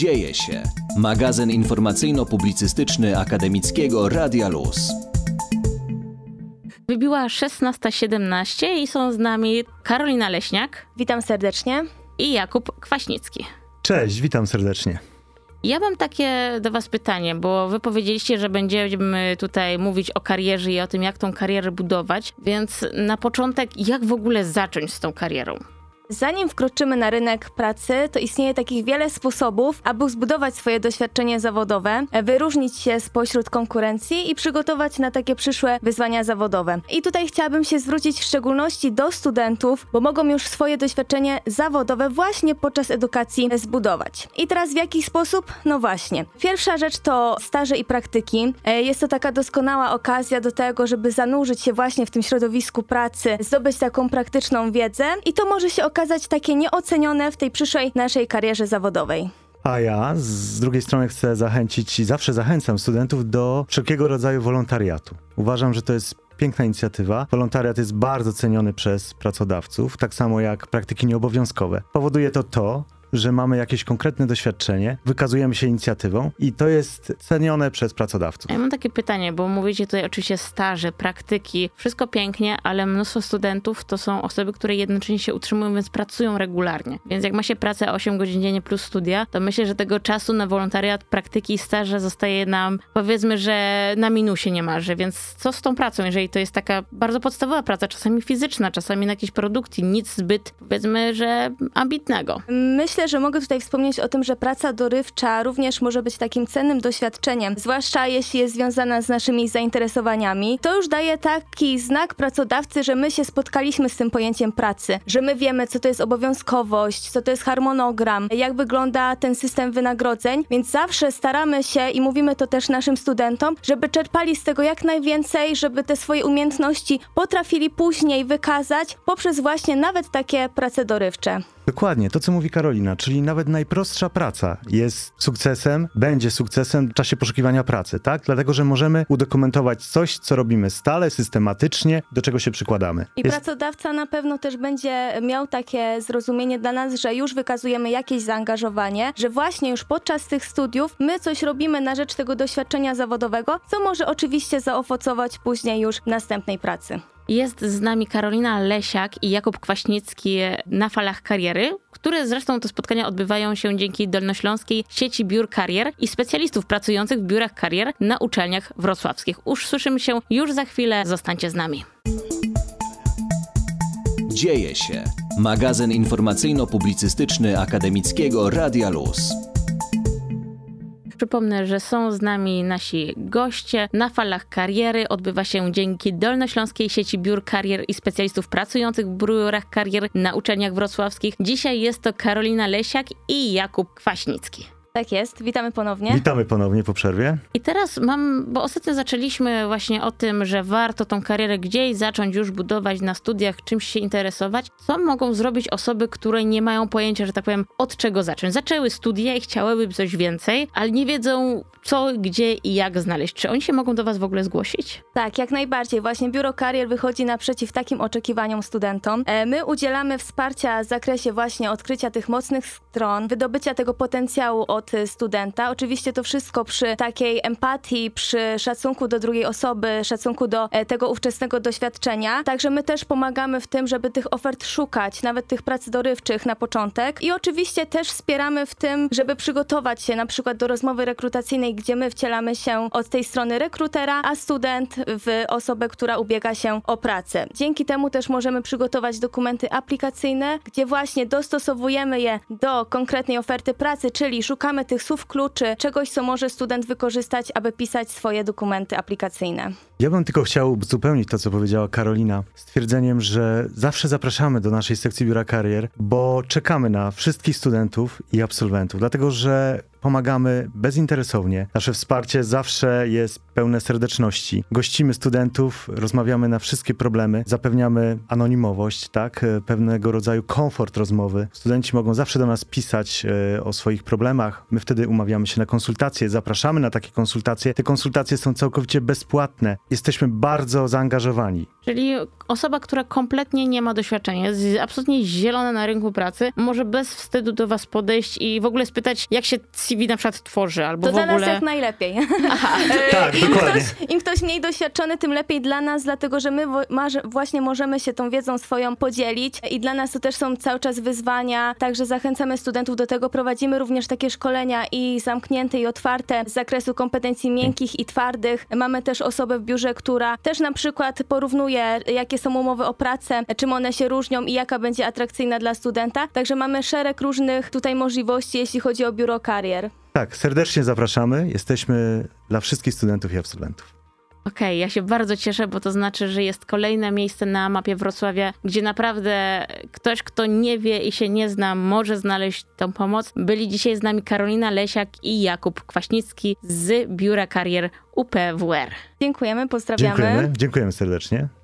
Dzieje się. Magazyn informacyjno-publicystyczny Akademickiego Radia Luz. Wybiła 16:17 i są z nami Karolina Leśniak. Witam serdecznie. I Jakub Kwaśnicki. Cześć, witam serdecznie. Ja mam takie do was pytanie, bo wy powiedzieliście, że będziemy tutaj mówić o karierze i o tym, jak tą karierę budować, więc na początek, jak w ogóle zacząć z tą karierą? Zanim wkroczymy na rynek pracy, to istnieje takich wiele sposobów, aby zbudować swoje doświadczenie zawodowe, wyróżnić się spośród konkurencji i przygotować na takie przyszłe wyzwania zawodowe. I tutaj chciałabym się zwrócić w szczególności do studentów, bo mogą już swoje doświadczenie zawodowe właśnie podczas edukacji zbudować. I teraz w jaki sposób? No właśnie. Pierwsza rzecz to staże i praktyki. Jest to taka doskonała okazja do tego, żeby zanurzyć się właśnie w tym środowisku pracy, zdobyć taką praktyczną wiedzę i to może się okazać takie nieocenione w tej przyszłej naszej karierze zawodowej. A ja z drugiej strony chcę zachęcić i zawsze zachęcam studentów do wszelkiego rodzaju wolontariatu. Uważam, że to jest piękna inicjatywa. Wolontariat jest bardzo ceniony przez pracodawców, tak samo jak praktyki nieobowiązkowe. Powoduje to, że mamy jakieś konkretne doświadczenie, wykazujemy się inicjatywą i to jest cenione przez pracodawców. Ja mam takie pytanie, bo mówicie tutaj oczywiście staże, praktyki, wszystko pięknie, ale mnóstwo studentów to są osoby, które jednocześnie się utrzymują, więc pracują regularnie. Więc jak ma się pracę 8 godzin dziennie plus studia, to myślę, że tego czasu na wolontariat, praktyki i staże zostaje nam, powiedzmy, że na minusie niemalże. Więc co z tą pracą, jeżeli to jest taka bardzo podstawowa praca, czasami fizyczna, czasami na jakiejś produkcji, nic zbyt, powiedzmy, że ambitnego. Myślę, że mogę tutaj wspomnieć o tym, że praca dorywcza również może być takim cennym doświadczeniem, zwłaszcza jeśli jest związana z naszymi zainteresowaniami. To już daje taki znak pracodawcy, że my się spotkaliśmy z tym pojęciem pracy, że my wiemy, co to jest obowiązkowość, co to jest harmonogram, jak wygląda ten system wynagrodzeń, więc zawsze staramy się i mówimy to też naszym studentom, żeby czerpali z tego jak najwięcej, żeby te swoje umiejętności potrafili później wykazać poprzez właśnie nawet takie prace dorywcze. Dokładnie, to co mówi Karolina, czyli nawet najprostsza praca jest sukcesem, będzie sukcesem w czasie poszukiwania pracy, tak? Dlatego, że możemy udokumentować coś, co robimy stale, systematycznie, do czego się przykładamy. I pracodawca na pewno też będzie miał takie zrozumienie dla nas, że już wykazujemy jakieś zaangażowanie, że właśnie już podczas tych studiów my coś robimy na rzecz tego doświadczenia zawodowego, co może oczywiście zaowocować później już w następnej pracy. Jest z nami Karolina Lesiak i Jakub Kwaśnicki na falach kariery, które zresztą te spotkania odbywają się dzięki Dolnośląskiej Sieci Biur Karier i specjalistów pracujących w biurach karier na uczelniach wrocławskich. Słyszymy się już za chwilę, zostańcie z nami. Dzieje się. Magazyn informacyjno-publicystyczny Akademickiego Radia Luz. Przypomnę, że są z nami nasi goście na falach kariery. Odbywa się dzięki Dolnośląskiej Sieci Biur Karier i specjalistów pracujących w biurach karier na uczelniach wrocławskich. Dzisiaj jest to Karolina Lesiak i Jakub Kwaśnicki. Tak jest, witamy ponownie. Witamy ponownie po przerwie. I teraz bo ostatnio zaczęliśmy właśnie o tym, że warto tą karierę gdzieś zacząć już budować na studiach, czymś się interesować. Co mogą zrobić osoby, które nie mają pojęcia, że tak powiem, od czego zacząć? Zaczęły studia i chciałyby coś więcej, ale nie wiedzą co, gdzie i jak znaleźć. Czy oni się mogą do was w ogóle zgłosić? Tak, jak najbardziej. Właśnie Biuro Karier wychodzi naprzeciw takim oczekiwaniom studentom. My udzielamy wsparcia w zakresie właśnie odkrycia tych mocnych stron, wydobycia tego potencjału od studenta. Oczywiście to wszystko przy takiej empatii, przy szacunku do drugiej osoby, szacunku do tego ówczesnego doświadczenia. Także my też pomagamy w tym, żeby tych ofert szukać, nawet tych prac dorywczych na początek. I oczywiście też wspieramy w tym, żeby przygotować się na przykład do rozmowy rekrutacyjnej, gdzie my wcielamy się od tej strony rekrutera, a student w osobę, która ubiega się o pracę. Dzięki temu też możemy przygotować dokumenty aplikacyjne, gdzie właśnie dostosowujemy je do konkretnej oferty pracy, czyli szukamy tych słów kluczy, czegoś, co może student wykorzystać, aby pisać swoje dokumenty aplikacyjne. Ja bym tylko chciał uzupełnić to, co powiedziała Karolina, stwierdzeniem, że zawsze zapraszamy do naszej sekcji Biura Karier, bo czekamy na wszystkich studentów i absolwentów, dlatego że pomagamy bezinteresownie. Nasze wsparcie zawsze jest pełne serdeczności. Gościmy studentów, rozmawiamy na wszystkie problemy, zapewniamy anonimowość, tak? Pewnego rodzaju komfort rozmowy. Studenci mogą zawsze do nas pisać o swoich problemach. My wtedy umawiamy się na konsultacje, zapraszamy na takie konsultacje. Te konsultacje są całkowicie bezpłatne. jesteśmy bardzo zaangażowani. Czyli osoba, która kompletnie nie ma doświadczenia, jest absolutnie zielona na rynku pracy, może bez wstydu do was podejść i w ogóle spytać, jak się CV na przykład tworzy, albo To w dla ogóle... nas jak najlepiej. Tak, dokładnie. Im ktoś mniej doświadczony, tym lepiej dla nas, dlatego że my właśnie możemy się tą wiedzą swoją podzielić i dla nas to też są cały czas wyzwania, także zachęcamy studentów do tego. Prowadzimy również takie szkolenia i zamknięte i otwarte z zakresu kompetencji miękkich i twardych. Mamy też osobę w biurze, która też na przykład porównuje, jakie są umowy o pracę, czym one się różnią i jaka będzie atrakcyjna dla studenta. Także mamy szereg różnych tutaj możliwości, jeśli chodzi o biuro karier. Tak, serdecznie zapraszamy. Jesteśmy dla wszystkich studentów i absolwentów. Okej, ja się bardzo cieszę, bo to znaczy, że jest kolejne miejsce na mapie Wrocławia, gdzie naprawdę ktoś, kto nie wie i się nie zna, może znaleźć tą pomoc. Byli dzisiaj z nami Karolina Lesiak i Jakub Kwaśnicki z Biura Karier UPWR. Dziękujemy, pozdrawiamy. Dziękujemy serdecznie.